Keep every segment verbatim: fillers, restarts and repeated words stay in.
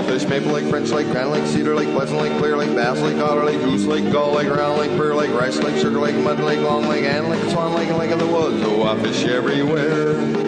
fish, Maple Lake, French Lake, Grand Lake, Cedar Lake, Pleasant Lake, Clear Lake, Bass Lake, Otter Lake, Goose Lake, Gull Lake, Round Lake, Prairie Lake, Rice Lake, Sugar Lake, Mud Lake, Long Lake, Ann Lake, Swan Lake, and Lake of the Woods. Oh, I fish everywhere.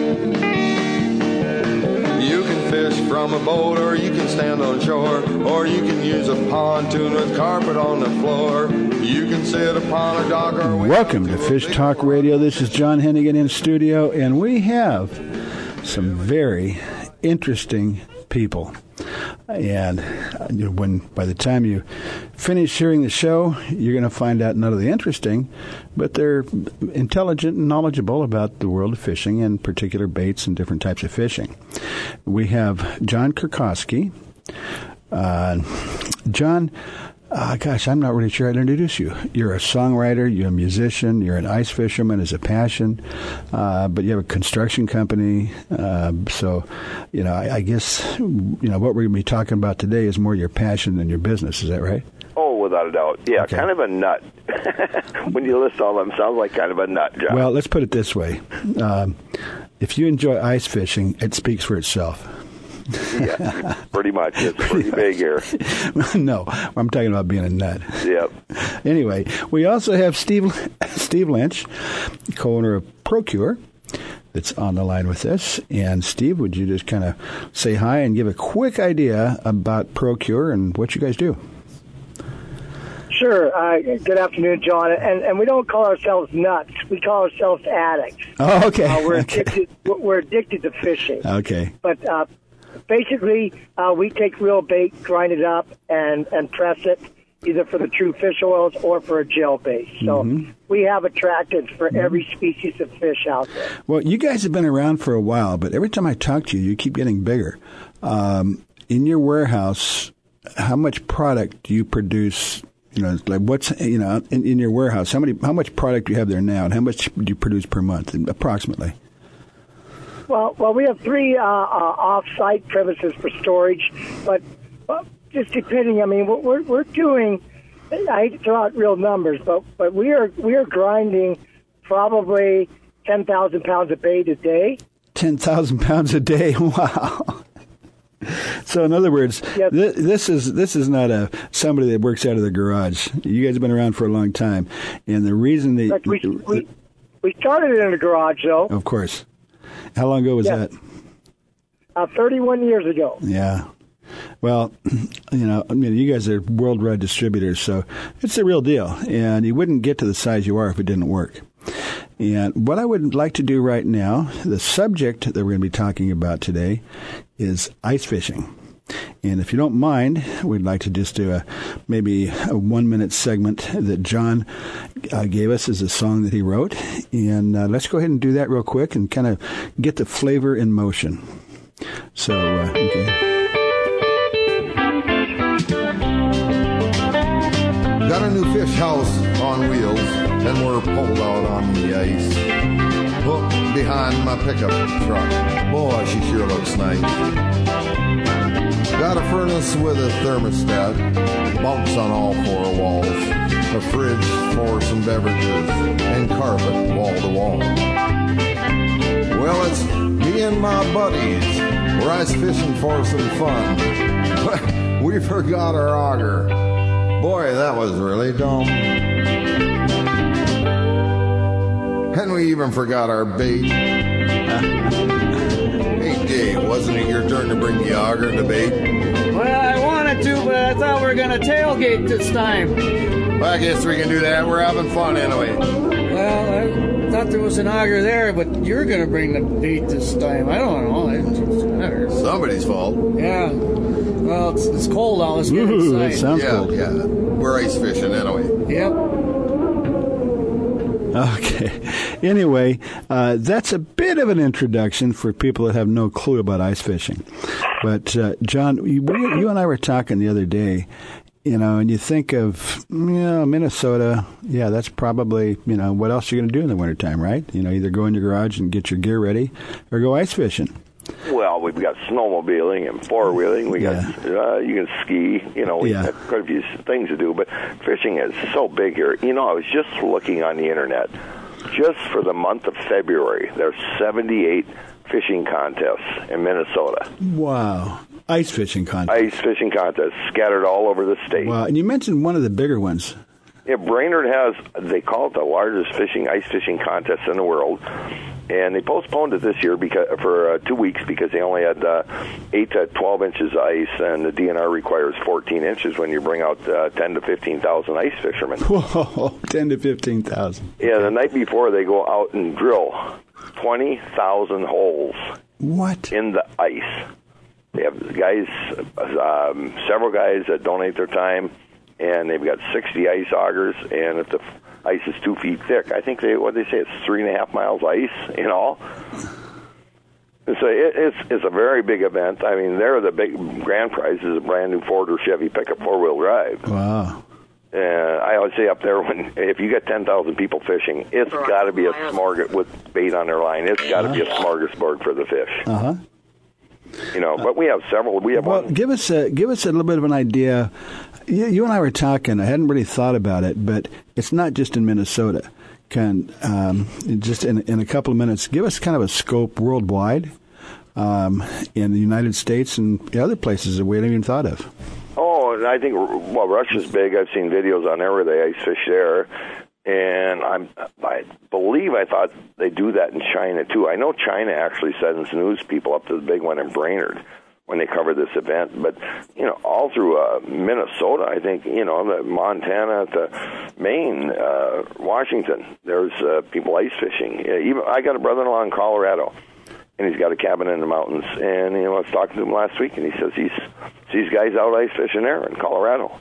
You can fish from a boat, or you can stand on shore, or you can use a pontoon with carpet on the floor. You can sit upon a dock or... Welcome to Fish Talk Radio. This is John Hennigan in studio, and we have some very interesting people. And when by the time you finish hearing the show, you're going to find out not only interesting, but they're intelligent and knowledgeable about the world of fishing and particular baits and different types of fishing. We have John Kurkowski. Uh, John, uh, gosh, I'm not really sure how to introduce you. You're a songwriter, you're a musician, you're an ice fisherman as a passion, uh, but you have a construction company. Uh, so, you know, I, I guess, you know, what we're going to be talking about today is more your passion than your business. Is that right? Oh, without a doubt. Yeah, okay. Kind of a nut. When you list all of them, sounds like kind of a nut, John. Well, let's put it this way. Um, if you enjoy ice fishing, it speaks for itself. Yeah, pretty much. It's pretty big here. No, I'm talking about being a nut. Yep. Anyway, we also have Steve Steve Lynch, co-owner of Procure, that's on the line with us. And Steve, would you just kind of say hi and give a quick idea about Procure and what you guys do? Sure. Uh, good afternoon, John. And and we don't call ourselves nuts. We call ourselves addicts. Oh, okay. Uh, we're okay. addicted. We're addicted to fishing. Okay. But uh, basically, uh, we take real bait, grind it up, and and press it either for the true fish oils or for a gel base. So mm-hmm. we have attractants for mm-hmm. every species of fish out there. Well, you guys have been around for a while, but every time I talk to you, you keep getting bigger. Um, in your warehouse, how much product do you produce? You know, like what's, you know, in, in your warehouse, how many, how much product do you have there now, and how much do you produce per month, approximately? Well, well, we have three uh, uh, off-site premises for storage, but uh, just depending. I mean, we're we're doing. I hate to throw out real numbers, but but we are we are grinding probably ten thousand pounds of bait a day. Ten thousand pounds a day! Wow. So, in other words, yes. th- this is this is not a somebody that works out of the garage. You guys have been around for a long time, and the reason they we, we we started in the garage, though. Of course. How long ago was yes. that? Uh, Thirty-one years ago. Yeah. Well, you know, I mean, you guys are worldwide distributors, so it's the real deal, and you wouldn't get to the size you are if it didn't work. And what I would like to do right now, the subject that we're going to be talking about today is ice fishing. And if you don't mind, we'd like to just do a maybe a one-minute segment that John uh, gave us as a song that he wrote. And uh, let's go ahead and do that real quick and kind of get the flavor in motion. So, uh, okay. Got a new fish house on wheels, and we're pulled out on the ice. Hooked behind my pickup truck. Boy, she sure looks nice. Got a furnace with a thermostat, bunks on all four walls, a fridge for some beverages, and carpet wall to wall. Well, it's me and my buddies. We're ice fishing for some fun. We forgot our auger. Boy, that was really dumb. And we even forgot our bait. Hey, Dave, wasn't it your turn to bring the auger and the bait? Well, I wanted to, but I thought we were going to tailgate this time. Well, I guess we can do that. We're having fun anyway. Well, I thought there was an auger there, but you're going to bring the bait this time. I don't know. It doesn't matter. Somebody's fault. Yeah. Well, it's, it's cold out. Let's get Ooh, inside. That sounds yeah, cool. Yeah, we're ice fishing anyway. Yep. Okay. Anyway, uh, that's a bit of an introduction for people that have no clue about ice fishing. But, uh, John, you, you and I were talking the other day, you know, and you think of, you know, Minnesota, yeah, that's probably, you know, what else are you going to do in the wintertime, right? You know, either go in your garage and get your gear ready or go ice fishing. Well, we've got snowmobiling and four-wheeling. We got Yeah. uh, you can ski. You know, we Yeah. have quite a few things to do. But fishing is so big here. You know, I was just looking on the internet. Just for the month of February, there's seventy-eight fishing contests in Minnesota. Wow. Ice fishing contest. Ice fishing contests scattered all over the state. Wow. And you mentioned one of the bigger ones. Yeah, Brainerd has, they call it the largest fishing ice fishing contest in the world. And they postponed it this year because for uh, two weeks because they only had uh, eight to twelve inches of ice, and the D N R requires fourteen inches when you bring out uh, ten to fifteen thousand ice fishermen. Whoa, ten to fifteen thousand. Yeah, the night before they go out and drill twenty thousand holes. What? In the ice. They have guys, um, several guys that donate their time, and they've got sixty ice augers, and if the ice is two feet thick, I think they, what they say, it's three and a half miles ice in all. And so it, it's it's a very big event. I mean, there the big grand prize is a brand new Ford or Chevy pickup four-wheel drive. Wow. And I always say up there, when if you get ten thousand people fishing, it's got to be a smorgasbord with bait on their line. It's got to be a smorgasbord for the fish. Uh-huh. You know, but we have several. We have well, one. give us a give us a little bit of an idea. You, you and I were talking. I hadn't really thought about it, but it's not just in Minnesota. Can um, just in in a couple of minutes, give us kind of a scope worldwide, um, in the United States and other places that we hadn't even thought of. Oh, and I think well, Russia's big. I've seen videos on there where they ice fish there. And I'm, I believe I thought they do that in China, too. I know China actually sends news people up to the big one in Brainerd when they cover this event. But, you know, all through uh, Minnesota, I think, you know, the Montana to Maine, uh, Washington, there's uh, people ice fishing. Even I got a brother-in-law in Colorado, and he's got a cabin in the mountains. And, you know, I was talking to him last week, and he says he's sees guys out ice fishing there in Colorado.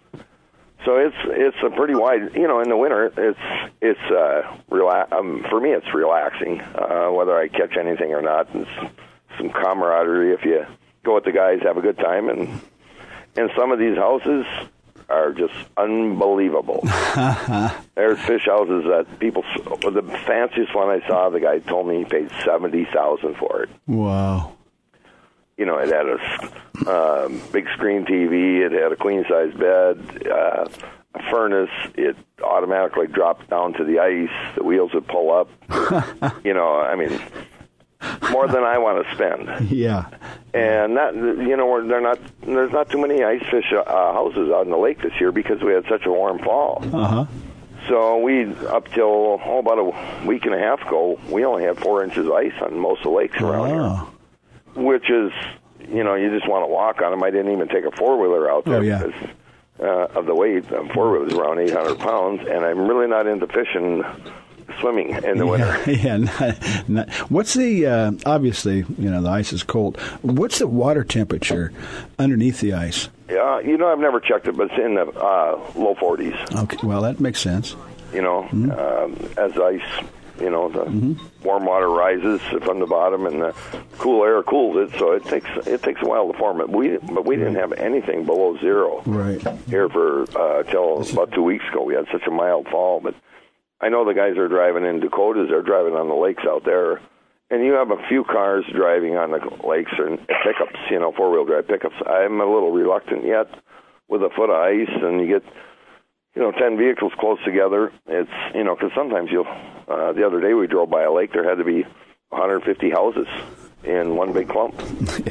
So it's it's a pretty wide, you know, in the winter, it's it's uh, rela- um, for me, it's relaxing, uh, whether I catch anything or not. It's some camaraderie if you go with the guys, have a good time. And, and some of these houses are just unbelievable. There's fish houses that people, the fanciest one I saw, the guy told me he paid seventy thousand dollars for it. Wow. You know, it had a uh, big screen T V, it had a queen-size bed, uh, a furnace, it automatically dropped down to the ice, the wheels would pull up. You know, I mean, more than I want to spend. Yeah. And that, you know, they're not, there's not too many ice fish uh, houses out in the lake this year because we had such a warm fall. Uh-huh. So we, up till, oh, about a week and a half ago, we only had four inches of ice on most of the lakes around oh. here. Which is, you know, you just want to walk on them. I didn't even take a four-wheeler out there oh, yeah. because uh, of the weight. Um, four-wheeler's around eight hundred pounds, and I'm really not into fishing, swimming in the yeah, winter. Yeah. Not, not, what's the, uh, obviously, you know, the ice is cold. What's the water temperature underneath the ice? Yeah, you know, I've never checked it, but it's in the uh, low forties. Okay, well, that makes sense. You know, mm-hmm. um, as ice... You know, the mm-hmm. warm water rises from the bottom, and the cool air cools it. So it takes it takes a while to form it. We but we didn't have anything below zero right here for uh, till about two weeks ago. We had such a mild fall, but I know the guys are driving in Dakotas. They're driving on the lakes out there, and you have a few cars driving on the lakes and pickups. You know, four wheel drive pickups. I'm a little reluctant yet with a foot of ice, and you get. You know, ten vehicles close together. It's, you know, because sometimes you'll, uh, the other day we drove by a lake, there had to be one hundred fifty houses in one big clump.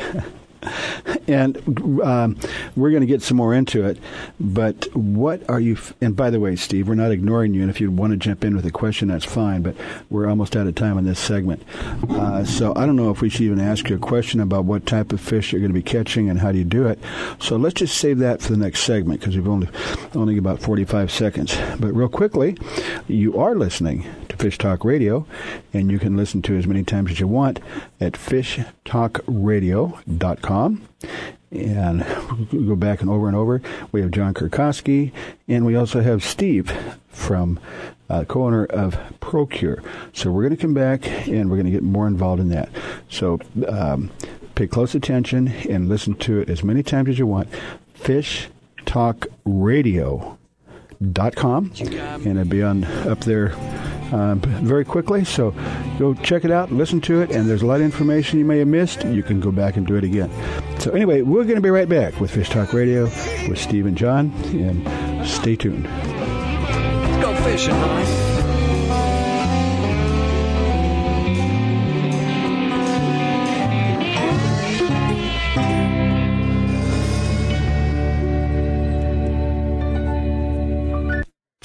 And um, we're going to get some more into it, but what are you, f- and by the way, Steve, we're not ignoring you, and if you want to jump in with a question, that's fine, but we're almost out of time on this segment. Uh, so I don't know if we should even ask you a question about what type of fish you're going to be catching and how do you do it. So let's just save that for the next segment, because we've only, only got about forty-five seconds. But real quickly, you are listening to Fish Talk Radio, and you can listen to as many times as you want at fish talk radio dot com. And we go back and over and over. We have John Kurkowski, and we also have Steve from uh, co-owner of Procure. So we're going to come back, and we're going to get more involved in that. So um, pay close attention and listen to it as many times as you want. fish talk radio dot com, and it'll be on up there um, very quickly. So go check it out, listen to it, and there's a lot of information you may have missed. You can go back and do it again. So anyway, we're going to be right back with Fish Talk Radio with Steve and John, and stay tuned. Let's go fishing, huh?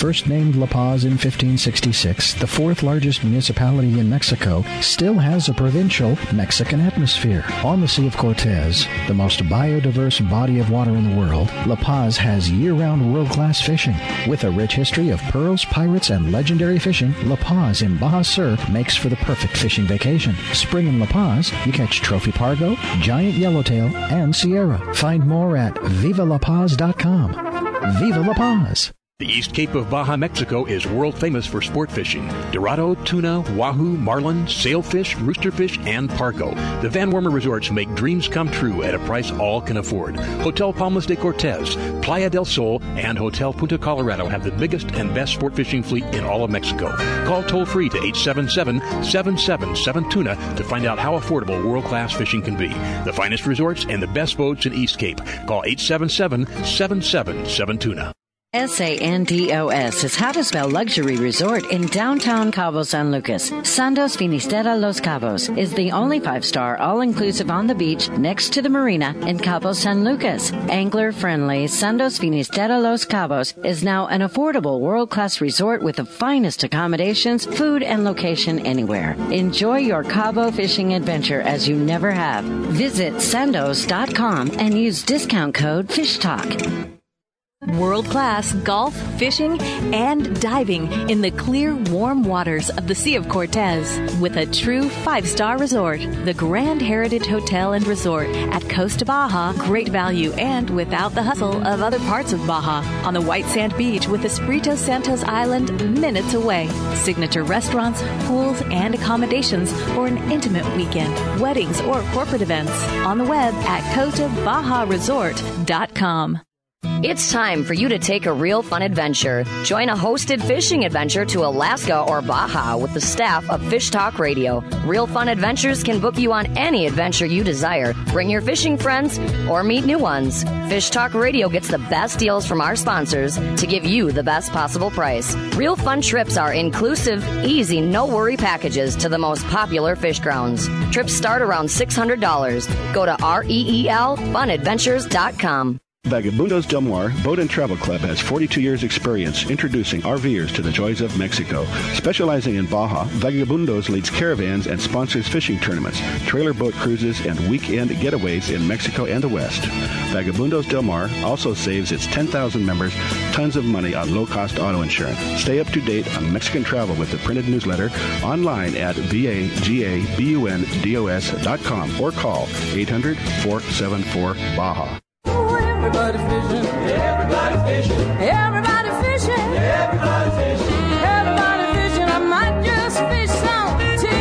First named La Paz in fifteen sixty-six, the fourth largest municipality in Mexico still has a provincial Mexican atmosphere. On the Sea of Cortez, the most biodiverse body of water in the world, La Paz has year-round world-class fishing. With a rich history of pearls, pirates, and legendary fishing, La Paz in Baja Sur makes for the perfect fishing vacation. Spring in La Paz, you catch trophy pargo, giant yellowtail, and Sierra. Find more at viva la paz dot com. Viva La Paz! The East Cape of Baja, Mexico is world famous for sport fishing. Dorado, tuna, wahoo, marlin, sailfish, roosterfish, and pargo. The Van Wormer resorts make dreams come true at a price all can afford. Hotel Palmas de Cortez, Playa del Sol, and Hotel Punta Colorado have the biggest and best sport fishing fleet in all of Mexico. Call toll-free to eight seven seven, seven seven seven, tuna to find out how affordable world-class fishing can be. The finest resorts and the best boats in East Cape. Call eight seven seven, seven seven seven, tuna. Sandos is how to spell luxury resort in downtown Cabo San Lucas. Sandos Finisterra Los Cabos is the only five-star all-inclusive on the beach next to the marina in Cabo San Lucas. Angler-friendly Sandos Finisterra Los Cabos is now an affordable world-class resort with the finest accommodations, food, and location anywhere. Enjoy your Cabo fishing adventure as you never have. Visit sandos dot com and use discount code FISHTALK. World-class golf, fishing, and diving in the clear, warm waters of the Sea of Cortez with a true five-star resort. The Grand Heritage Hotel and Resort at Costa Baja. Great value and without the hustle of other parts of Baja. On the white sand beach with Espiritu Santos Island minutes away. Signature restaurants, pools, and accommodations for an intimate weekend, weddings, or corporate events. On the web at costa baja resort dot com. It's time for you to take a real fun adventure. Join a hosted fishing adventure to Alaska or Baja with the staff of Fish Talk Radio. Real Fun Adventures can book you on any adventure you desire. Bring your fishing friends or meet new ones. Fish Talk Radio gets the best deals from our sponsors to give you the best possible price. Real Fun trips are inclusive, easy, no-worry packages to the most popular fish grounds. Trips start around six hundred dollars. Go to R E E L fun adventures dot com. Vagabundos Del Mar Boat and Travel Club has forty-two years experience introducing RVers to the joys of Mexico. Specializing in Baja, Vagabundos leads caravans and sponsors fishing tournaments, trailer boat cruises, and weekend getaways in Mexico and the West. Vagabundos Del Mar also saves its ten thousand members tons of money on low-cost auto insurance. Stay up to date on Mexican travel with the printed newsletter online at vagabundos dot com or call eight hundred, four seven four, BAJA. Everybody fishing, everybody fishing, everybody fishing, everybody fishing, everybody fishing. I might just fish some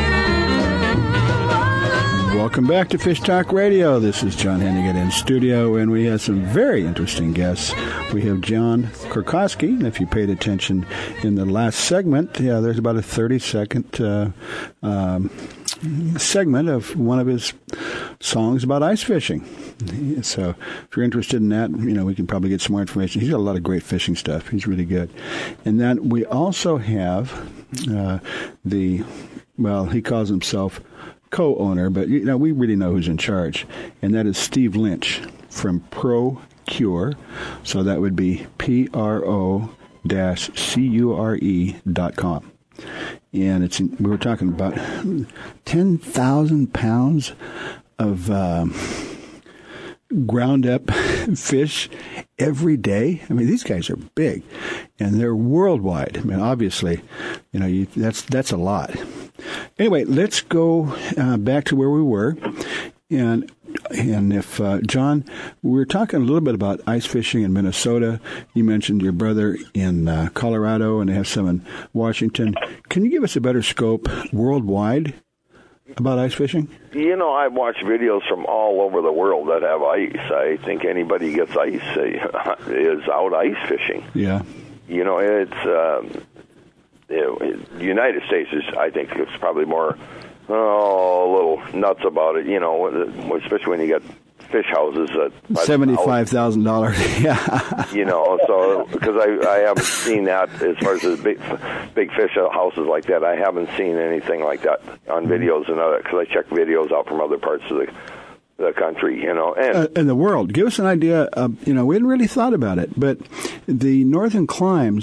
too. Welcome back to Fish Talk Radio. This is John Hennigan in studio, and we have some very interesting guests. We have John Korkowski, and if you paid attention in the last segment, yeah, there's about a thirty-second uh, um, segment of one of his songs about ice fishing. So if you're interested in that, you know, we can probably get some more information. He's got a lot of great fishing stuff. He's really good. And then we also have uh, the, well, he calls himself co-owner, but, you know, we really know who's in charge, and that is Steve Lynch from ProCure. So that would be P R O C U R E dot com. And it's we were talking about ten thousand pounds of um, ground up fish every day. I mean, these guys are big, and they're worldwide. I mean, obviously, you know, you, that's that's a lot. Anyway, let's go uh, back to where we were, and and if uh, John, we were talking a little bit about ice fishing in Minnesota. You mentioned your brother in uh, Colorado, and they have some in Washington. Can you give us a better scope worldwide about ice fishing? You know, I've watched videos from all over the world that have ice. I think anybody gets ice uh, is out ice fishing. Yeah. You know, it's um, it, the United States is, I think, it's probably more, oh, a little nuts about it. You know, especially when you get fish houses at seventy-five thousand dollars. Yeah. You know, so because I I haven't seen that as far as the big big fish houses like that. I haven't seen anything like that on videos and other, because I check videos out from other parts of the the country. You know, and uh, in the world. Give us an idea of, you know, we hadn't really thought about it, but the northern climes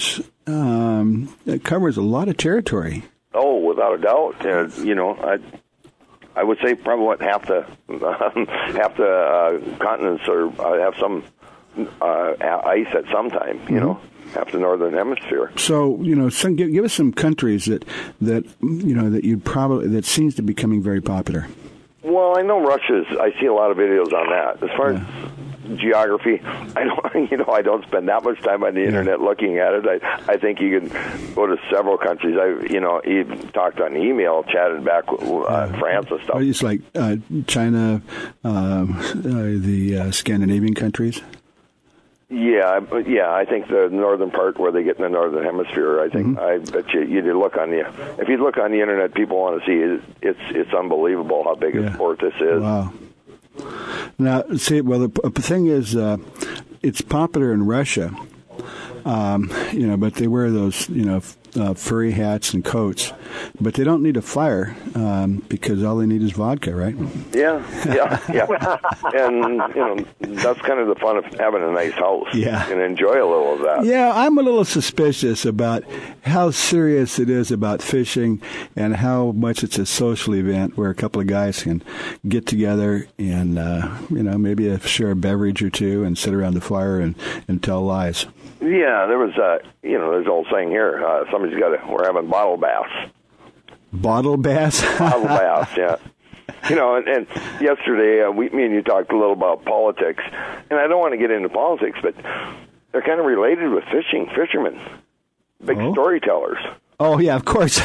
um, it covers a lot of territory. Oh, without a doubt. Uh, you know, I I would say probably what half the half the uh, continents are uh, have some uh, ice at some time. You mm-hmm. know, half the northern hemisphere. So you know, some, give, give us some countries that that you know that you'd probably that seems to be becoming very popular. Well, I know Russia's. I see a lot of videos on that. As far yeah. as geography, I don't. You know, I don't spend that much time on the yeah. internet looking at it. I, I think you can go to several countries. I, you know, even talked on email, chatted back with uh, yeah. France and stuff. It's like uh, China, um, uh, the uh, Scandinavian countries. Yeah, yeah. I think the northern part where they get in the northern hemisphere. I think. Mm-hmm. I bet you. You look on the. If you look on the internet, people want to see it. It's it's unbelievable how big yeah. a sport this is. Wow. Now, see, well, the, the thing is, uh, it's popular in Russia, um, you know, but they wear those, you know, uh, furry hats and coats, but they don't need a fire um, because all they need is vodka, right? Yeah, yeah, yeah. And, you know, that's kind of the fun of having a nice house. Yeah. And enjoy a little of that. Yeah, I'm a little suspicious about how serious it is about fishing and how much it's a social event where a couple of guys can get together and, uh, you know, maybe share a beverage or two and sit around the fire and, and tell lies. Yeah, there was, uh, you know, there's an old saying here, uh, somebody's got to, we're having bottle baths. Bottle baths? Bottle baths, yeah. You know, and, and yesterday, uh, we, me and you talked a little about politics, and I don't want to get into politics, but they're kind of related with fishing, fishermen, big oh. storytellers. Oh, yeah, of course.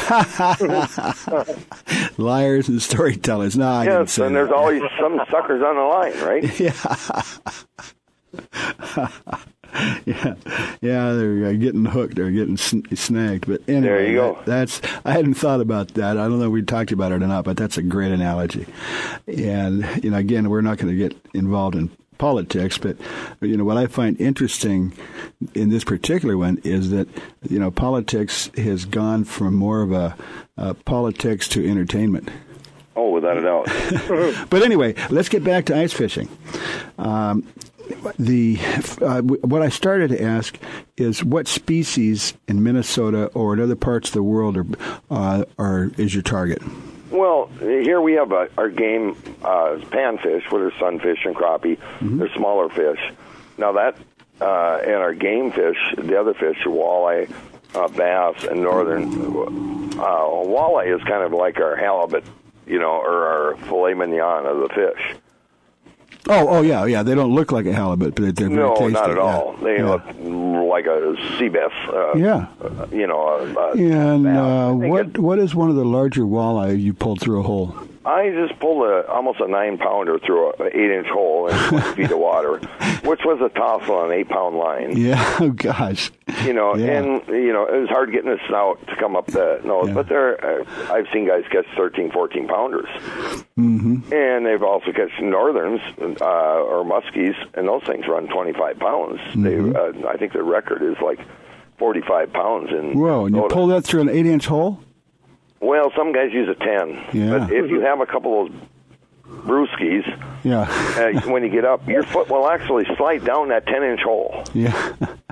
Liars and storytellers. No, I yes, and there's that. always some suckers on the line, right? Yeah. Yeah, yeah, they're getting hooked or getting sn- snagged. But anyway, there you go. That, that's I hadn't thought about that. I don't know if we talked about it or not, but that's a great analogy. And you know, again, we're not going to get involved in politics, but you know what I find interesting in this particular one is that you know politics has gone from more of a uh, politics to entertainment. Oh, without a doubt. But anyway, let's get back to ice fishing. Um, The uh, what I started to ask is what species in Minnesota or in other parts of the world are uh, are is your target? Well, here we have a, our game uh, panfish, which are sunfish and crappie. Mm-hmm. They're smaller fish. Now that uh, and our game fish, the other fish, walleye, uh, bass, and northern uh, walleye is kind of like our halibut, you know, or our filet mignon of the fish. Oh, oh yeah, yeah. They don't look like a halibut, but they're very no, tasty. No, not at all. Yeah. They yeah. look like a sea bass. Uh, yeah. Uh, you know. A, a and uh, what it, what is one of the larger walleye you pulled through a hole? I just pulled a almost a nine pounder through an eight inch hole in twenty feet of water, which was a toss on an eight pound line. Yeah. Oh gosh. You know, yeah. and you know it was hard getting the snout to come up the nose, yeah. but there, uh, I've seen guys catch thirteen, fourteen pounders, mm-hmm. and they've also catch northerns uh, or muskies, and those things run twenty-five pounds. Mm-hmm. They, uh, I think the record is like forty-five pounds in. Whoa! And you pull that through an eight inch hole? Well, some guys use a ten, yeah. but if you have a couple of brewskis, yeah. uh, when you get up, your foot will actually slide down that ten inch hole. Yeah.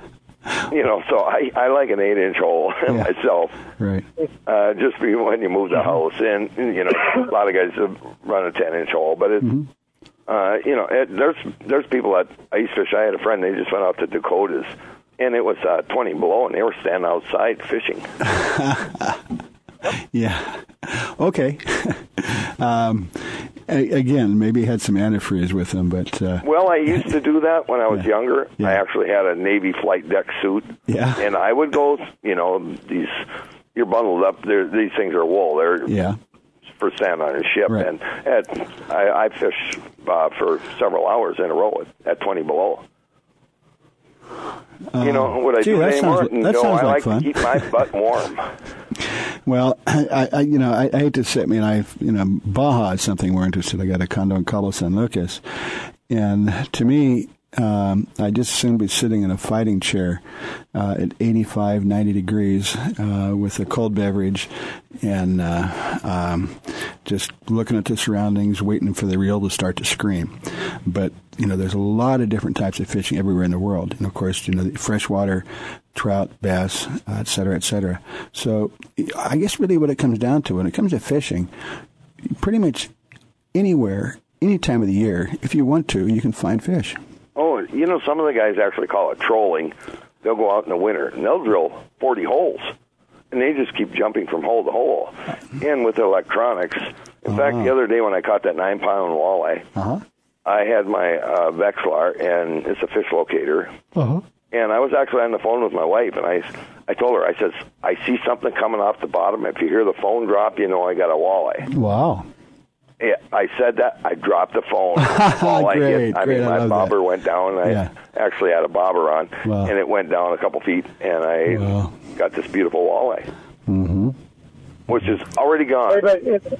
You know, so I, I like an eight inch hole yeah. myself. Right. Uh, just when you move the house, and you know, a lot of guys run a ten inch hole, but it's. Mm-hmm. Uh, you know, it, there's there's people that ice fish. I had a friend; they just went out to Dakotas, and it was uh, twenty below, and they were standing outside fishing. Yeah. Okay. um, a- again, maybe he had some antifreeze with him, but... Uh, well, I used to do that when I was yeah. younger. Yeah. I actually had a Navy flight deck suit. Yeah. And I would go, you know, these... You're bundled up. They're, these things are wool. They're yeah. for standing on a ship. Right. And at, I, I fished uh, for several hours in a row at, at twenty below. Um, you know, would I gee, do it that anymore? sounds, that no, sounds I like, like to keep my butt warm. Well, I, I, you know, I, I hate to say, I mean, I, you know, Baja is something we're interested. I got a condo in Cabo San Lucas, and to me, um, I just assume be sitting in a fighting chair uh, at eighty-five, ninety degrees uh, with a cold beverage and uh, um, just looking at the surroundings, waiting for the reel to start to scream. But, you know, there's a lot of different types of fishing everywhere in the world. And, of course, you know, freshwater, trout, bass, uh, et cetera, et cetera. So I guess really what it comes down to, when it comes to fishing, pretty much anywhere, any time of the year, if you want to, you can find fish. Oh, you know, some of the guys actually call it trolling. They'll go out in the winter, and they'll drill forty holes, and they just keep jumping from hole to hole. And with the electronics, in uh-huh. fact, the other day when I caught that nine-pound walleye, uh-huh. I had my uh, Vexilar, and it's a fish locator, uh-huh. and I was actually on the phone with my wife, and I, I told her, I said, I see something coming off the bottom. If you hear the phone drop, you know I got a walleye. Wow. Yeah, I said that. I dropped the phone. All I great, hit, I great, mean, I my bobber that. went down. I yeah. actually had a bobber on, wow. and it went down a couple feet, and I wow. got this beautiful walleye, mm-hmm. which is already gone. Hey, but, it,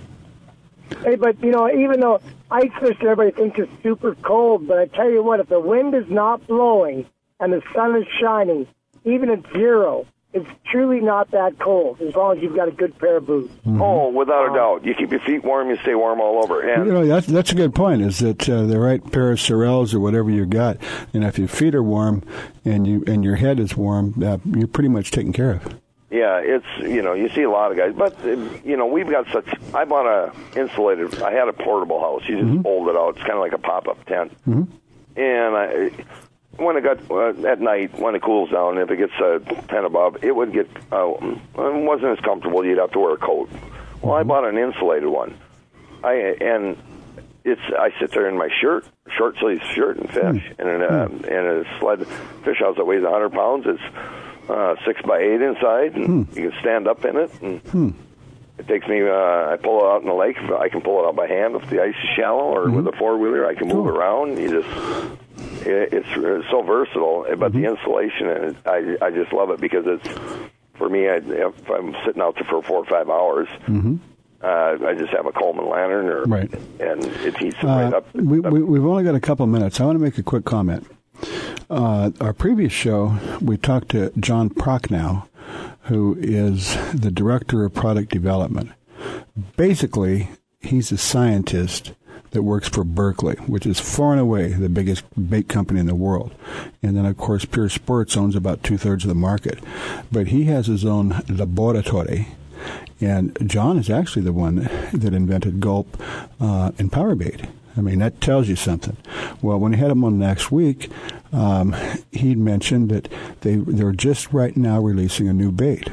hey, but you know, even though ice fish, everybody thinks it's super cold, but I tell you what, if the wind is not blowing and the sun is shining, even at zero, it's truly not that cold, as long as you've got a good pair of boots. Mm-hmm. Oh, without a doubt. You keep your feet warm, you stay warm all over. And you know, that's, that's a good point, is that uh, the right pair of Sorels or whatever you got, and if your feet are warm and you and your head is warm, uh, you're pretty much taken care of. Yeah, it's, you know, you see a lot of guys. But, uh, you know, we've got such, I bought a insulated, I had a portable house. You just mm-hmm. fold it out. It's kind of like a pop-up tent. Mm-hmm. And I... When it got uh, at night, when it cools down, if it gets uh, ten above, it would get uh, it wasn't as comfortable. You'd have to wear a coat. Well, I bought an insulated one, I and it's I sit there in my shirt, short sleeves shirt, and fish, mm. and in a, mm. in a sled fish house that weighs a hundred pounds. It's uh, six by eight inside, and mm. you can stand up in it. And mm. It takes me. Uh, I pull it out in the lake. I can pull it out by hand if the ice is shallow, or mm. with a four wheeler, I can move cool. around. You just. It's so versatile, but mm-hmm. the insulation, and I, I just love it because it's, for me, I, if I'm sitting out there for four or five hours, mm-hmm. uh, I just have a Coleman lantern, or, right. and it heats it uh, right up. We, we, we've only got a couple of minutes. I want to make a quick comment. Uh, our previous show, we talked to John Prochnow, who is the Director of Product Development. Basically, he's a scientist that works for Berkeley, which is far and away the biggest bait company in the world. And then, of course, Pure Sports owns about two-thirds of the market. But he has his own laboratory. And John is actually the one that invented Gulp uh, and Power Bait. I mean, that tells you something. Well, when he had him on next week, um, he mentioned that they, they're just right now releasing a new bait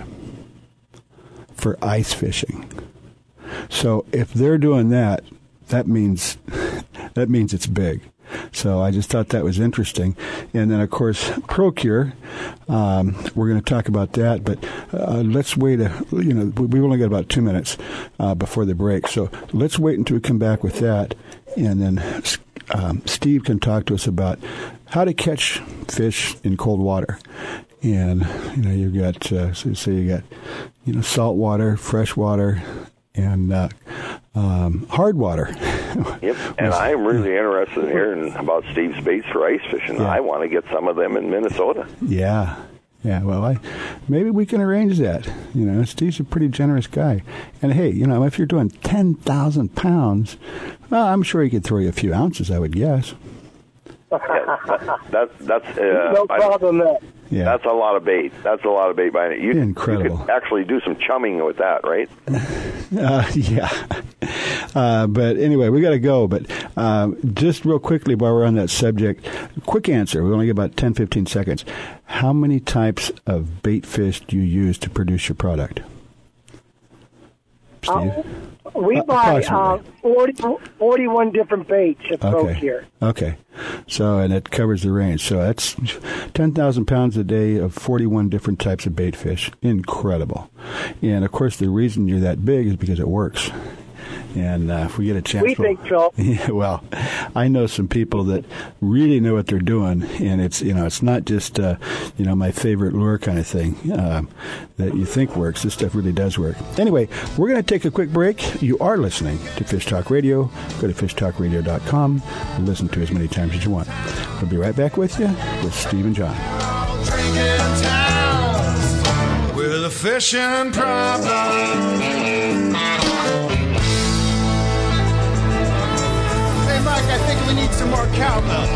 for ice fishing. So if they're doing that, that means that means it's big. So I just thought that was interesting. And then, of course, Procure, um, we're going to talk about that. But uh, let's wait. A, you know, we've only got about two minutes uh, before the break. So let's wait until we come back with that. And then um, Steve can talk to us about how to catch fish in cold water. And, you know, you've got, uh, so, so you got, you know, salt water, fresh water, and uh, um, hard water. Yep, and I'm really interested in hearing about Steve's baits for ice fishing. Yeah. I want to get some of them in Minnesota. Yeah, yeah. Well, I maybe we can arrange that. You know, Steve's a pretty generous guy. And hey, you know, if you're doing ten thousand pounds, well, I'm sure he could throw you a few ounces, I would guess. Yeah, that, that, that's uh, no problem there. Yeah. That's a lot of bait. That's a lot of bait by it. You, Incredible. You could actually do some chumming with that, right? Uh, yeah. Uh, but anyway, we got to go. But uh, just real quickly while we're on that subject, quick answer. We only get about ten, fifteen seconds. How many types of bait fish do you use to produce your product? Steve? Uh, we buy uh, forty, forty-one different baits at Procure. Okay. So, and it covers the range. So that's ten thousand pounds a day of forty-one different types of bait fish. Incredible. And, of course, the reason you're that big is because it works. And uh, if we get a chance, we we'll, think so. Yeah, well, I know some people that really know what they're doing, and it's you know it's not just uh, you know my favorite lure kind of thing uh, that you think works. This stuff really does work. Anyway, we're going to take a quick break. You are listening to Fish Talk Radio. Go to fish talk radio dot com and listen to as many times as you want. We'll be right back with you with Steve and John. Drinking town with a fishing problem. Hey, Mike, I think we need some more cowbell.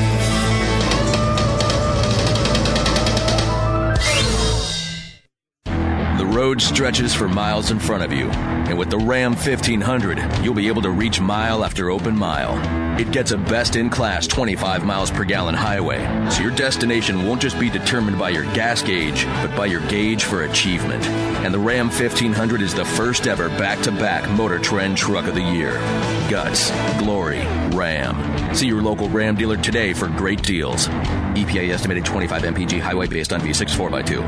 The road stretches for miles in front of you, and with the Ram fifteen hundred, you'll be able to reach mile after open mile. It gets a best-in-class twenty-five miles per gallon highway, so your destination won't just be determined by your gas gauge, but by your gauge for achievement. And the Ram fifteen hundred is the first ever back-to-back Motor Trend Truck of the Year. Guts, glory, Ram. See your local Ram dealer today for great deals. E P A estimated twenty-five M P G highway based on V six four by two.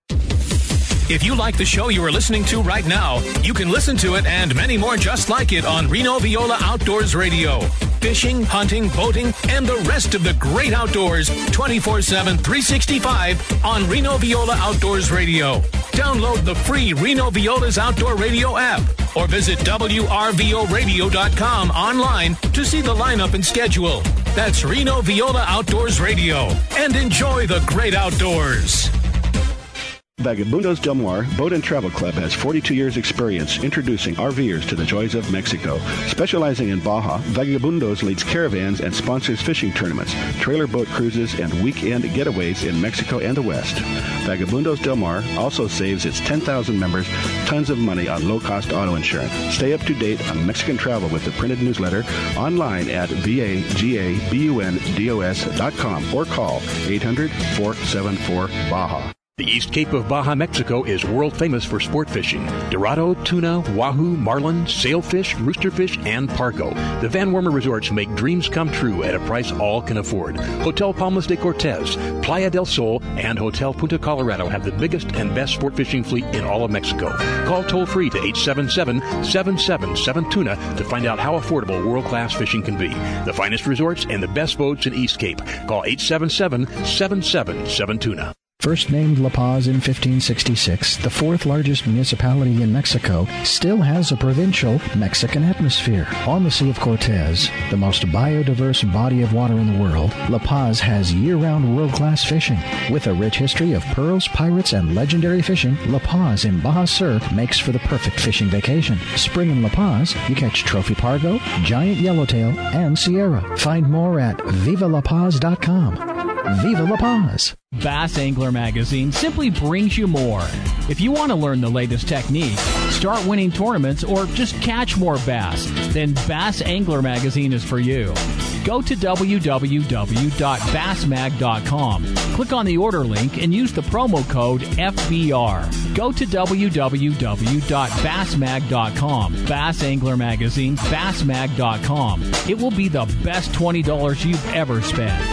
If you like the show you are listening to right now, you can listen to it and many more just like it on Reno Viola Outdoors Radio. Fishing, hunting, boating, and the rest of the great outdoors twenty-four seven, three sixty-five on Reno Viola Outdoors Radio. Download the free Reno Viola's Outdoor Radio app or visit W R V O radio dot com online to see the lineup and schedule. That's Reno Viola Outdoors Radio. And enjoy the great outdoors. Vagabundos Del Mar Boat and Travel Club has forty-two years experience introducing RVers to the joys of Mexico. Specializing in Baja, Vagabundos leads caravans and sponsors fishing tournaments, trailer boat cruises, and weekend getaways in Mexico and the West. Vagabundos Del Mar also saves its ten thousand members tons of money on low-cost auto insurance. Stay up to date on Mexican travel with the printed newsletter online at vagabundos dot com or call eight hundred, four seven four, Baja. The East Cape of Baja, Mexico is world famous for sport fishing. Dorado, tuna, wahoo, marlin, sailfish, roosterfish, and pargo. The Van Wormer resorts make dreams come true at a price all can afford. Hotel Palmas de Cortez, Playa del Sol, and Hotel Punta Colorado have the biggest and best sport fishing fleet in all of Mexico. Call toll-free to eight seven seven, seven seven seven, tuna to find out how affordable world-class fishing can be. The finest resorts and the best boats in East Cape. Call eight seven seven, seven seven seven, tuna. First named La Paz in fifteen sixty-six, the fourth largest municipality in Mexico still has a provincial Mexican atmosphere. On the Sea of Cortez, the most biodiverse body of water in the world, La Paz has year-round world-class fishing. With a rich history of pearls, pirates, and legendary fishing, La Paz in Baja Sur makes for the perfect fishing vacation. Spring in La Paz, you catch trophy pargo, giant yellowtail, and Sierra. Find more at viva la paz dot com. Viva La Paz! Bass Angler Magazine simply brings you more. If you want to learn the latest techniques, start winning tournaments, or just catch more bass, then Bass Angler Magazine is for you. Go to w w w dot bass mag dot com. Click on the order link and use the promo code F B R. Go to w w w dot bass mag dot com. Bass Angler Magazine, bass mag dot com. It will be the best twenty dollars you've ever spent.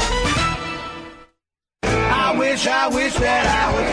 I wish, I wish that I was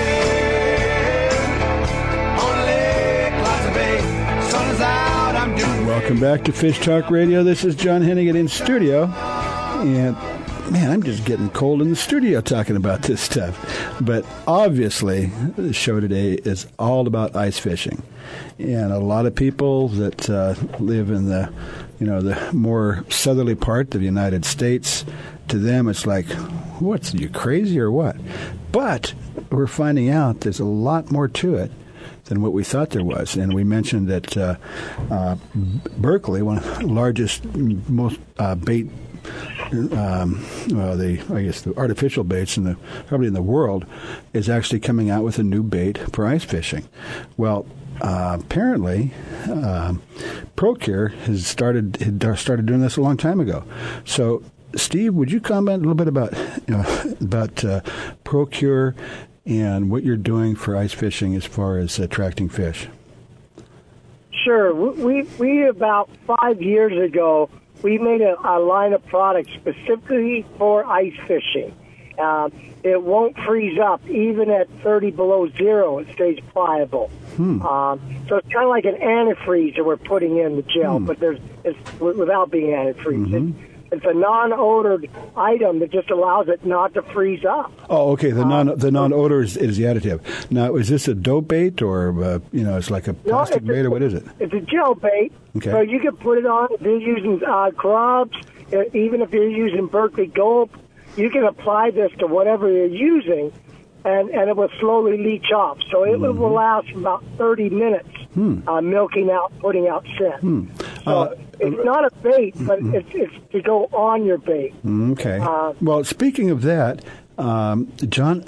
fishing on a lake, lots of bay. Sun is out, I'm doing. Welcome back to Fish Talk Radio. This is John Hennigan in studio. And, man, I'm just getting cold in the studio talking about this stuff. But obviously, the show today is all about ice fishing. And a lot of people that uh, live in the, you know, the more southerly part of the United States, to them it's like, what's, you crazy or what? But we're finding out there's a lot more to it than what we thought there was. And we mentioned that uh, uh, Berkeley, one of the largest, most uh, bait, um, well, the I guess the artificial baits in the probably in the world, is actually coming out with a new bait for ice fishing. Well, uh, apparently, uh, Procure has started had started doing this a long time ago. So, Steve, would you comment a little bit about you know, about uh, Procure and what you're doing for ice fishing as far as attracting fish? Sure. We we about five years ago we made a, a line of products specifically for ice fishing, Uh, it won't freeze up. Even at thirty below zero, it stays pliable. Hmm. Um, so it's kind of like an antifreeze that we're putting in the gel, Hmm. but there's it's w- without being antifreeze. Mhm. It's, it's a non-odored item that just allows it not to freeze up. Oh, okay. The non the non odor is, is the additive. Now, is this a dope bait or uh, you know, it's like a plastic No, it's bait a- or what is it? It's a gel bait, Okay. so you can put it on if you're using uh, grubs, uh, even if you're using Berkeley Gulp, you can apply this to whatever you're using, and, and it will slowly leach off. So it Mm-hmm. will last about thirty minutes, Hmm. uh, milking out, putting out scent. Hmm. So Uh, it's not a bait, but it's, it's to go on your bait. Okay. Uh, Well, speaking of that, um, John,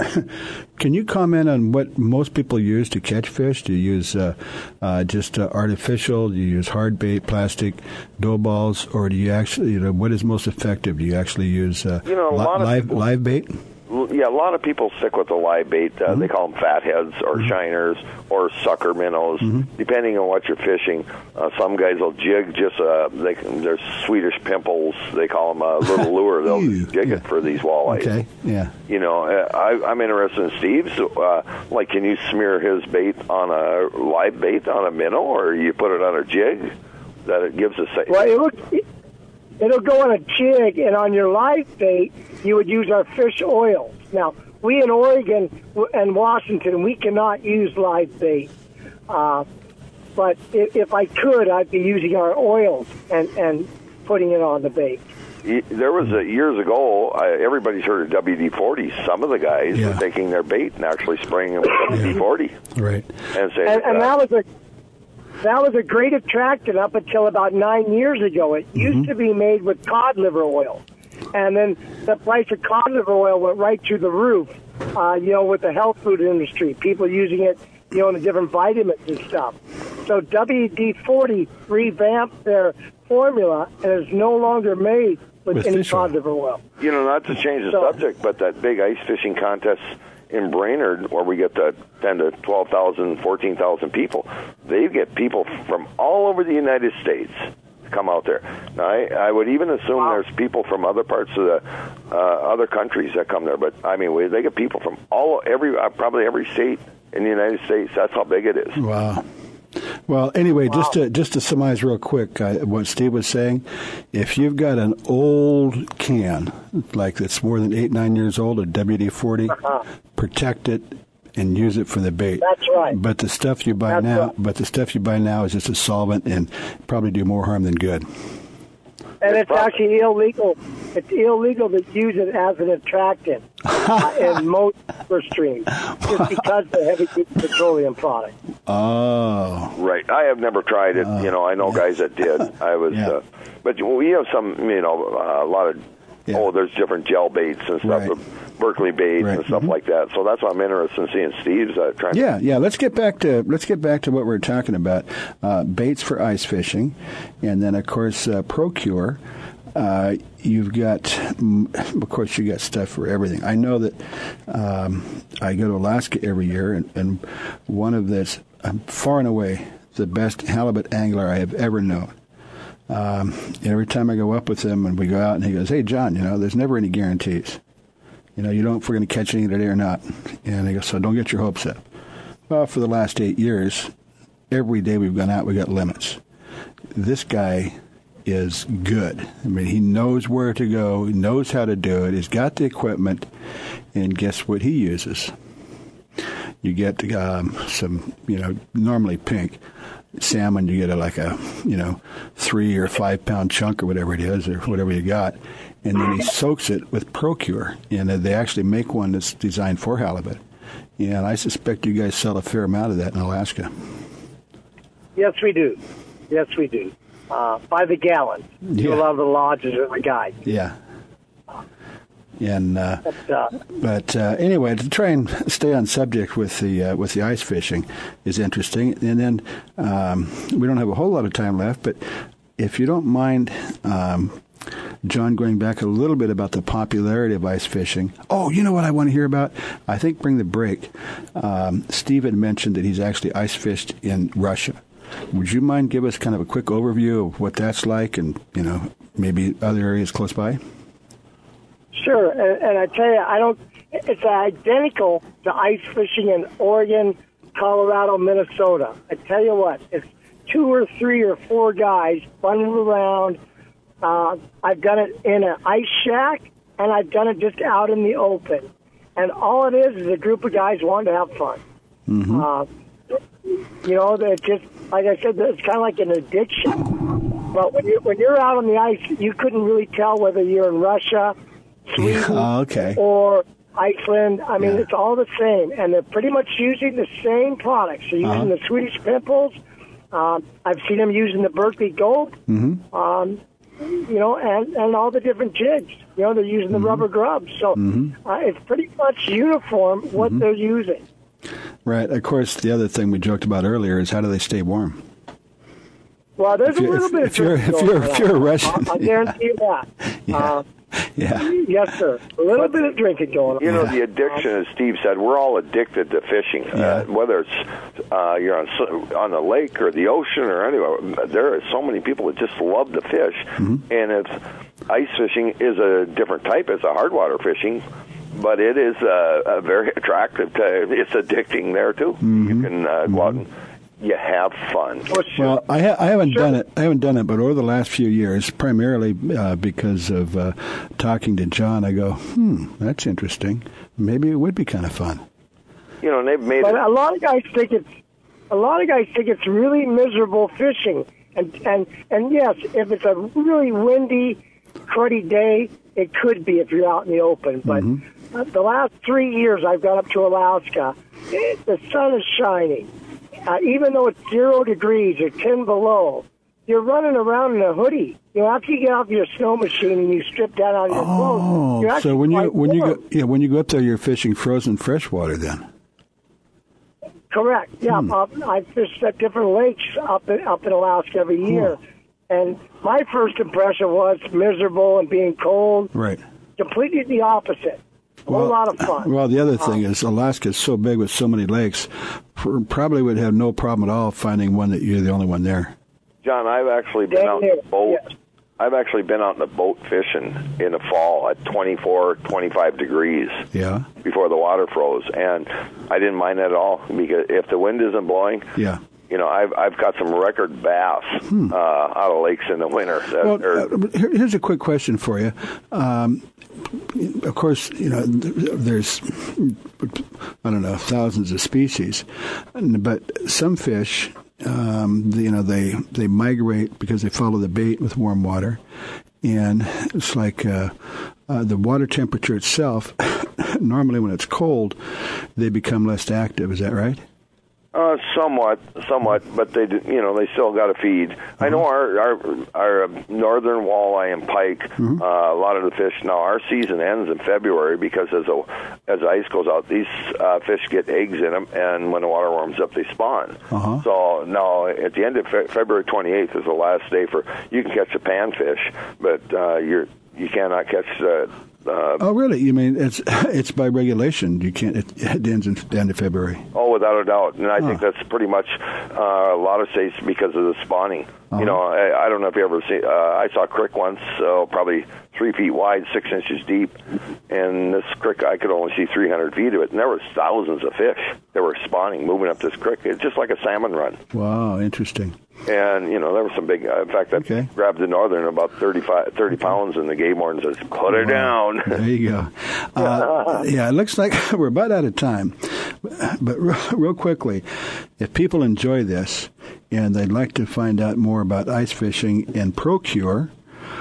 can you comment on what most people use to catch fish? Do you use uh, uh, just uh, artificial? Do you use hard bait, plastic, dough balls, or do you actually, you know, what is most effective? Do you actually use uh, You know, a li- lot of live people- live bait? Yeah, a lot of people stick with the live bait. Uh, Mm-hmm. They call them fatheads or shiners or sucker minnows, Mm-hmm. depending on what you're fishing. Uh, some guys will jig just uh, they can, they're Swedish pimples. They call them a little lure. They'll Ew. jig it for these walleyes. Okay. Yeah. You know, uh, I, I'm interested in Steve's. Uh, like, can you smear his bait on a live bait on a minnow, or you put it on a jig that it gives a sa- Well, it would, it'll go on a jig, and on your live bait, you would use our fish oils. Now, we in Oregon and Washington, we cannot use live bait. Uh, but if, if I could, I'd be using our oils and, and putting it on the bait. Y- There was a, years ago. Uh, everybody's heard of W D forty. Some of the guys Yeah. were taking their bait and actually spraying it with W D forty, Right. and saying, And, and uh, that was a that was a great attractant up until about nine years ago. It used to be made with cod liver oil, and then the price of cod liver oil went right through the roof. Uh, you know, with the health food industry, people using it, you know, in the different vitamins and stuff. So W D forty revamped their formula and is no longer made with, With any fish cod oil. liver oil. you know, not to change the So- subject, but that big ice fishing contest in Brainerd, where we get the ten to twelve thousand, fourteen thousand people, they get people from all over the United States to come out there. Now, I, I would even assume there's people from other parts of the uh, other countries that come there, but I mean, we, they get people from all every uh, probably every state in the United States. That's how big it is. Wow. Well, anyway, just to just to summarize real quick, uh, what Steve was saying, if you've got an old can, like that's more than eight, nine years old, a W D forty, Uh-huh. protect it and use it for the bait. That's right. But the stuff you buy That's now, right. but the stuff you buy now is just a solvent and probably do more harm than good. And it's actually illegal. It's illegal to use it as an attractant uh, in most river streams, just because of heavy petroleum product. Oh, Right. I have never tried it. you know, I know guys that did. I was, Yeah. uh, but we have some, you know, uh, a lot of. Oh, there's different gel baits and stuff, Right. Berkeley baits Right. and stuff like that. So that's why I'm interested in seeing Steve's uh, trying. Yeah, yeah. Let's get back to let's get back to what we we're talking about. Uh, baits for ice fishing, and then of course uh, Procure. Uh, you've got, mm, of course, you got stuff for everything. I know that um, I go to Alaska every year, and, and one of this, um, far and away, the best halibut angler I have ever known. Um, and every time I go up with him and we go out, and he goes, "Hey, John, you know, there's never any guarantees. You know, you don't know if we're going to catch anything today or not." And he goes, "So don't get your hopes up." Well, for the last eight years, every day we've gone out, we got limits. This guy is good. I mean, he knows where to go, he knows how to do it, he's got the equipment, and guess what he uses? You get um, some, you know, normally pink salmon, you get a, like a, you know, three or five pound chunk or whatever it is, or whatever you got, and then he soaks it with Procure, and they actually make one that's designed for halibut. And I suspect you guys sell a fair amount of that in Alaska. Yes, we do. Yes, we do. Uh, by the gallon. Yeah. To a lot of the lodges and the guides. Yeah. And uh, But, uh, but uh, anyway, to try and stay on subject with the uh, with the ice fishing is interesting. And then um, we don't have a whole lot of time left, but if you don't mind, um, John, going back a little bit about the popularity of ice fishing. Oh, you know what I want to hear about? I think Bring the Break. Um, Steve had mentioned that he's actually ice fished in Russia. Would you mind give us kind of a quick overview of what that's like, and you know maybe other areas close by? Sure, and, and I tell you, I don't. It's identical to ice fishing in Oregon, Colorado, Minnesota. I tell you what, it's two or three or four guys bundled around. Uh, I've done it in an ice shack, and I've done it just out in the open. And all it is is a group of guys wanting to have fun. Mm-hmm. Uh, you know, that just like I said, it's kind of like an addiction. But when you when you're out on the ice, you couldn't really tell whether you're in Russia, Sweden, oh, okay. or Iceland. I mean, Yeah. it's all the same, and they're pretty much using the same products. They're using Uh-huh. the Swedish pimples. Um, I've seen them using the Berkeley Gold. Mm-hmm. Um, you know, and, and all the different jigs. You know, they're using the Mm-hmm. rubber grubs. So Mm-hmm. uh, it's pretty much uniform what Mm-hmm. they're using. Right. Of course, the other thing we joked about earlier is how do they stay warm? Well, there's If a you're- little if- bit if of you're- truth if going you're- if on. you're a Russian, I, I guarantee you that. Yeah. Uh, Yeah. yes, sir. A little bit of drinking going on. You know, the addiction, as Steve said, we're all addicted to fishing. Uh, whether it's uh, you're on s- on the lake or the ocean or anywhere, there are so many people that just love to fish. Mm-hmm. And it's ice fishing is a different type. It's a hard water fishing, but it is uh, a very attractive. To, it's addicting there too. Mm-hmm. You can uh, go out and you have fun. Well, I, ha- I haven't done it. I haven't done it, but over the last few years, primarily uh, because of uh, talking to John, I go, hmm, that's interesting. Maybe it would be kind of fun. You know, and they've made But it. a lot of guys think it's a lot of guys think it's really miserable fishing, and and and yes, if it's a really windy, cruddy day, it could be if you're out in the open. But Mm-hmm. uh, the last three years I've gone up to Alaska, it, the sun is shining, uh, even though it's zero degrees or ten below. You're running around in a hoodie. You know, after you get off your snow machine and you strip down out of your clothes, you're Oh, actually so when you quite when you warm. go yeah when you go up there, you're fishing frozen freshwater then. Correct. Yeah, Hmm. uh, I fished at different lakes up in, up in Alaska every year, and my first impression was miserable and being cold. Right. Completely the opposite. A whole lot of fun. Well, the other thing is Alaska is so big with so many lakes, pr- probably would have no problem at all finding one that you're the only one there. John, I've actually been out in the boat. I've actually been out in the boat fishing in the fall at twenty-four, twenty-five degrees Yeah. before the water froze, and I didn't mind that at all because if the wind isn't blowing, Yeah. you know, I've I've got some record bass uh, out of lakes in the winter. That Hmm. Well, are, uh, here- here's a quick question for you. Um, of course, you know, th- there's, I don't know, thousands of species, but some fish, um, you know, they, they migrate because they follow the bait with warm water. And it's like uh, uh, the water temperature itself, normally when it's cold, they become less active. Is that right? Uh, somewhat, somewhat, but they, do, you know, they still got to feed. I know our our, our northern walleye and pike. Mm-hmm. Uh, a lot of the fish now. Our season ends in February because as the as the ice goes out, these uh, fish get eggs in them, and when the water warms up, they spawn. Uh-huh. So now, at the end of Fe- February twenty-eighth is the last day for you can catch a panfish, but uh, you're you cannot catch the. Uh, Oh, really? You mean it's it's by regulation? You can't. It, it ends in the end of February. Oh, without a doubt, and I think that's pretty much uh, a lot of states because of the spawning. Uh-huh. You know, I, I don't know if you ever see. Uh, I saw a creek once, uh, probably three feet wide, six inches deep, and this creek I could only see three hundred feet of it, and there was thousands of fish that were spawning, moving up this creek. It's just like a salmon run. Wow, interesting. And, you know, there were some big, uh, in fact, I Okay. grabbed the northern about thirty-five, thirty pounds, and the game warden says, put her down. There you go. Uh, yeah, it looks like we're about out of time. But real, real quickly, if people enjoy this and they'd like to find out more about ice fishing and Procure,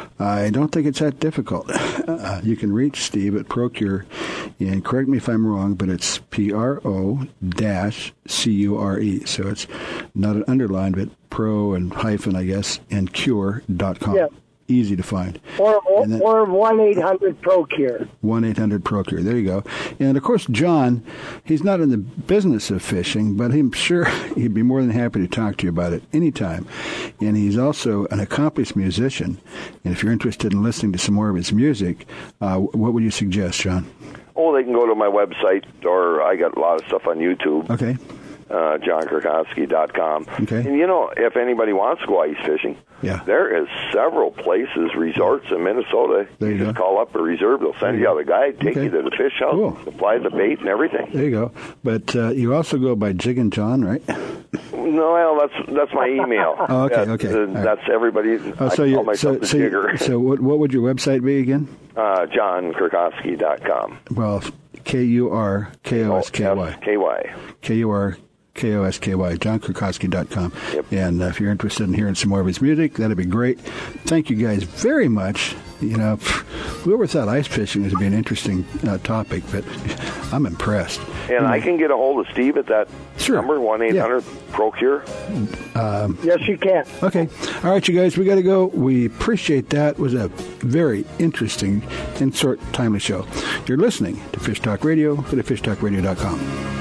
I don't think it's that difficult. Uh, you can reach Steve at Procure, and correct me if I'm wrong, but it's P R O dash C U R E. So it's not an underline, but pro and hyphen, I guess, and cure dot com. Yeah. Easy to find. Or And then- or one eight hundred Procure. one eight hundred Procure. There you go. And, of course, John, he's not in the business of fishing, but I'm sure he'd be more than happy to talk to you about it anytime. And he's also an accomplished musician. And if you're interested in listening to some more of his music, uh, what would you suggest, John? Oh, they can go to my website, or I got a lot of stuff on YouTube. Okay. uh, john krakowski dot com. Okay. And, you know, if anybody wants to go ice fishing, yeah. there is several places, resorts in Minnesota. There you you just go. call up a reserve. They'll send you out a guide, take Okay. you to the fish house, Cool. supply the bait and everything. There you go. But uh, you also go by Jig and John, right? No, well, that's that's my email. Oh, okay, That's, okay. uh, All right. That's everybody. Oh, so I you call myself so the so, jigger. you, so what what would your website be again? uh, john krakowski dot com. Well, K U R K O S K Y. K Y. K U R K O S K Y, john krakowski dot com. Yep. And uh, if you're interested in hearing some more of his music, that'd be great. Thank you guys very much. You know, whoever thought ice fishing would be an interesting uh, topic, but I'm impressed. And you know, I can get a hold of Steve at that Sure. number, one eight hundred procure. Um, yes, you can. Okay. All right, you guys, we got to go. We appreciate that. It was a very interesting and short, timely show. You're listening to Fish Talk Radio. Go to fish talk radio dot com.